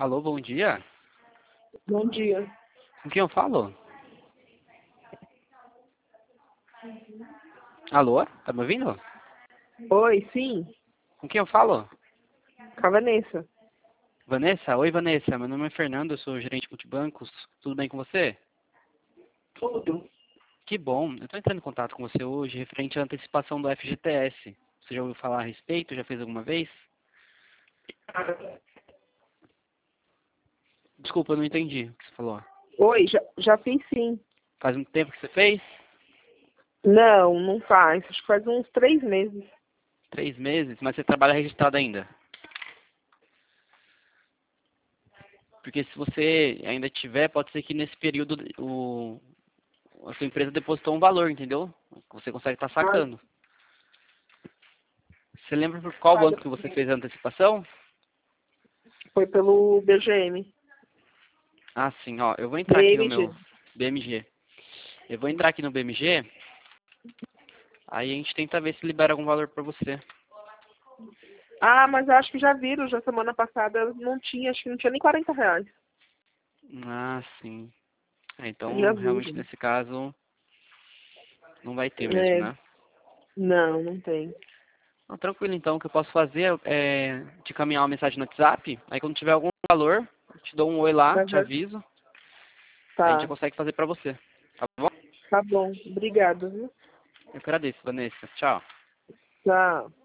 Alô, bom dia. Bom dia. Com quem eu falo? Alô, tá me ouvindo? Oi, sim, Com quem eu falo? com a Vanessa. Vanessa? Oi, Vanessa. Meu nome é Fernando, eu sou gerente de multibancos. Tudo bem com você? Tudo. Que bom. Eu estou entrando em contato com você hoje referente à antecipação do FGTS. Você já ouviu falar a respeito? Já fez alguma vez? Desculpa, eu não entendi o que você falou. Oi, já fiz sim. Faz muito tempo que você fez? Não, não faz. Acho que faz uns 3 meses. 3 meses? Mas você trabalha registrado ainda? Porque se você ainda tiver, pode ser que nesse período a sua empresa depositou um valor, entendeu? Você consegue estar Ah, sacando. Você lembra por qual banco que você fez a antecipação? foi pelo BGM. Ah, sim, ó. Eu vou entrar aqui no BMG. meu BMG. Eu vou entrar aqui no BMG, aí a gente tenta ver se libera algum valor pra você. Ah, mas eu acho que já viram, já semana passada não tinha, acho que não tinha nem R$ 40. Ah, sim. Já Então, realmente, viram. nesse caso, não vai ter mesmo, É, né? não, não tem. Não, tranquilo, então. O que eu posso fazer é te caminhar uma mensagem no WhatsApp. Aí, quando tiver algum valor, eu te dou um oi lá, te Aham. aviso. Aí a gente já Tá, consegue fazer pra você. Tá bom? tá bom. Obrigada, viu? Eu agradeço, Vanessa. Tchau. Tchau.